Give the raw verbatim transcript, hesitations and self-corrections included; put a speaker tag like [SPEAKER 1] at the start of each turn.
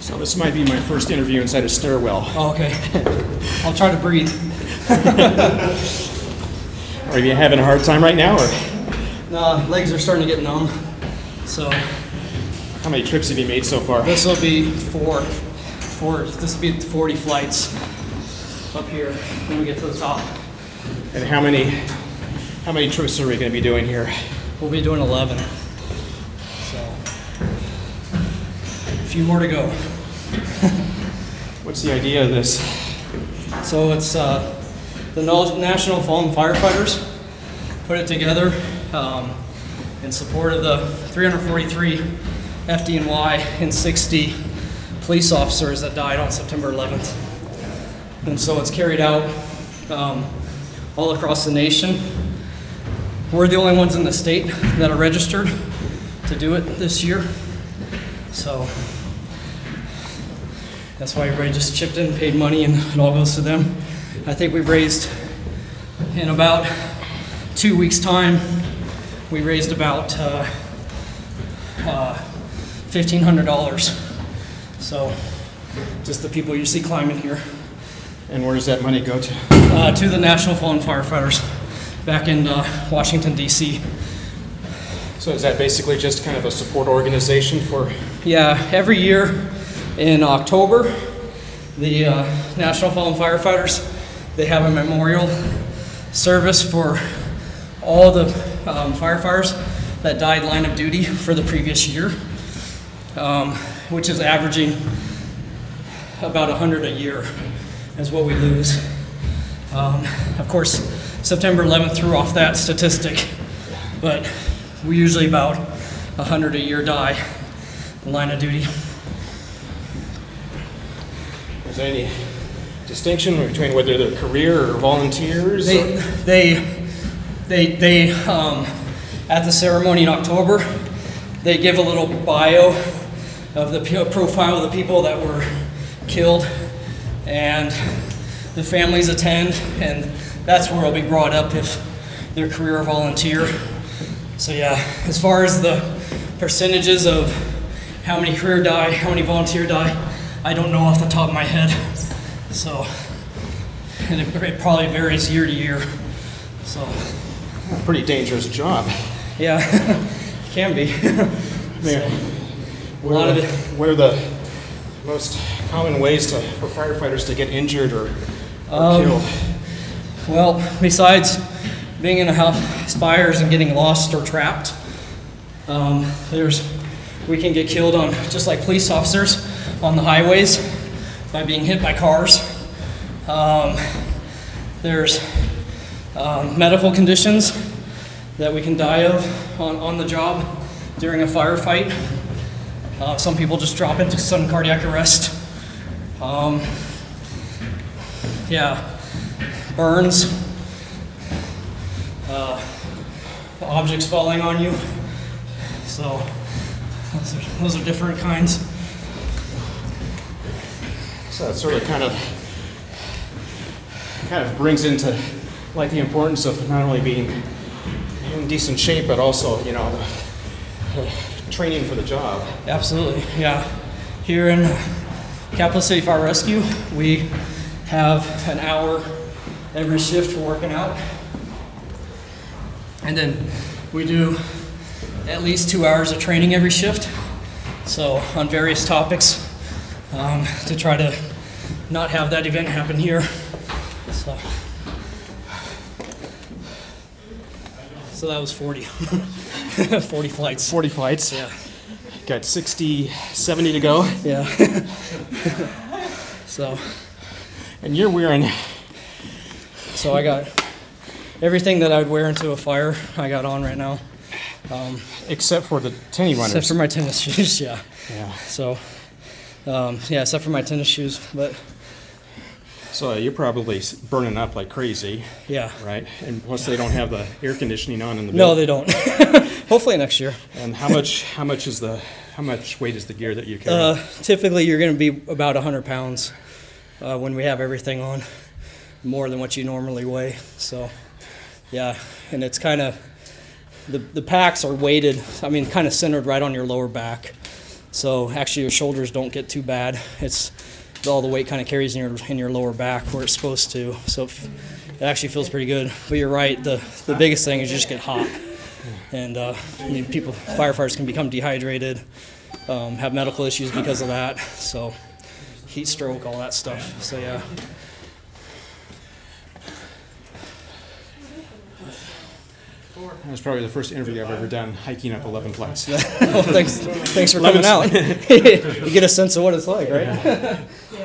[SPEAKER 1] So this might be my first interview inside a stairwell.
[SPEAKER 2] Oh, okay. I'll try to breathe.
[SPEAKER 1] Are you having a hard time right now, or?
[SPEAKER 2] No, legs are starting to get numb. So
[SPEAKER 1] how many trips have you made so far?
[SPEAKER 2] This will be four. Four. This will be forty flights up here when we get to the top.
[SPEAKER 1] And how many how many trips are we going to be doing here?
[SPEAKER 2] We'll be doing eleven. So a few more to go.
[SPEAKER 1] What's the idea of this?
[SPEAKER 2] So it's uh, the National Fallen Firefighters put it together um, in support of the three hundred forty-three F D N Y and sixty police officers that died on September eleventh. And so it's carried out um, all across the nation. We're the only ones in the state that are registered to do it this year. So that's why everybody just chipped in, paid money, and it all goes to them. I think we've raised, in about two weeks' time, we raised about uh, uh, fifteen hundred dollars. So just the people you see climbing here.
[SPEAKER 1] And where does that money go to?
[SPEAKER 2] Uh, to the National Fallen Firefighters back in uh, Washington, D C
[SPEAKER 1] So is that basically just kind of a support organization for?
[SPEAKER 2] Yeah, every year in October, the uh, National Fallen Firefighters, they have a memorial service for all the um, firefighters that died line of duty for the previous year, um, which is averaging about one hundred a year is what we lose. Um, of course, September eleventh threw off that statistic, but we usually about one hundred a year die in line of duty.
[SPEAKER 1] Is there any distinction between whether they're career or volunteers?
[SPEAKER 2] They,
[SPEAKER 1] or?
[SPEAKER 2] they, they, they um, at the ceremony in October, they give a little bio of the profile of the people that were killed, and the families attend, and that's where it'll be brought up if they're career or volunteer. So yeah, as far as the percentages of how many career die, how many volunteer die, I don't know off the top of my head. So, and it, it probably varies year to year. So,
[SPEAKER 1] pretty dangerous job.
[SPEAKER 2] Yeah, can be.
[SPEAKER 1] Man,
[SPEAKER 2] So,
[SPEAKER 1] what,
[SPEAKER 2] a lot
[SPEAKER 1] are
[SPEAKER 2] of
[SPEAKER 1] the,
[SPEAKER 2] it.
[SPEAKER 1] what are the most common ways to, for firefighters to get injured or, or
[SPEAKER 2] Um,
[SPEAKER 1] killed?
[SPEAKER 2] Well, besides being in a house fires and getting lost or trapped, um, there's we can get killed on just like police officers on the highways by being hit by cars. Um, there's um, medical conditions that we can die of on, on the job during a firefight. Uh, some people just drop into sudden cardiac arrest. Um, yeah, burns, uh, objects falling on you. So those are, those are different kinds.
[SPEAKER 1] So it sort of kind of kind of brings into like the importance of not only being in decent shape, but also, you know, the, the training for the job.
[SPEAKER 2] Absolutely, yeah. Here in Capital City Fire Rescue, we have an hour every shift for working out. And then we do at least two hours of training every shift. So on various topics um, to try to not have that event happen here. So, so that was forty. forty flights.
[SPEAKER 1] forty flights.
[SPEAKER 2] Yeah.
[SPEAKER 1] Got sixty, seventy to go.
[SPEAKER 2] Yeah. So.
[SPEAKER 1] And you're wearing...
[SPEAKER 2] So I got everything that I would wear into a fire, I got on right now. Um,
[SPEAKER 1] except for the tennis runners.
[SPEAKER 2] except for my tennis shoes, yeah.
[SPEAKER 1] Yeah.
[SPEAKER 2] So, um, yeah, except for my tennis shoes, but
[SPEAKER 1] So you're probably s- burning up like crazy,
[SPEAKER 2] yeah.
[SPEAKER 1] right? And plus they don't have the air conditioning on in the
[SPEAKER 2] No,
[SPEAKER 1] building.
[SPEAKER 2] they don't. Hopefully next year.
[SPEAKER 1] And how much how much is the how much weight is the gear that you carry?
[SPEAKER 2] Uh, typically, you're going to be about one hundred pounds uh, when we have everything on, more than what you normally weigh. So, yeah, and it's kind of, the, the packs are weighted, I mean, kind of centered right on your lower back. So actually your shoulders don't get too bad. It's all the weight kind of carries in your in your lower back where it's supposed to. So it actually feels pretty good. But you're right. The the biggest thing is you just get hot, and uh, I mean, people firefighters can become dehydrated, um, have medical issues because of that. So heat stroke, all that stuff. So yeah.
[SPEAKER 1] That was probably the first interview I've ever done hiking up eleven flights.
[SPEAKER 2] Well, thanks, thanks for coming out. You get a sense of what it's like, right?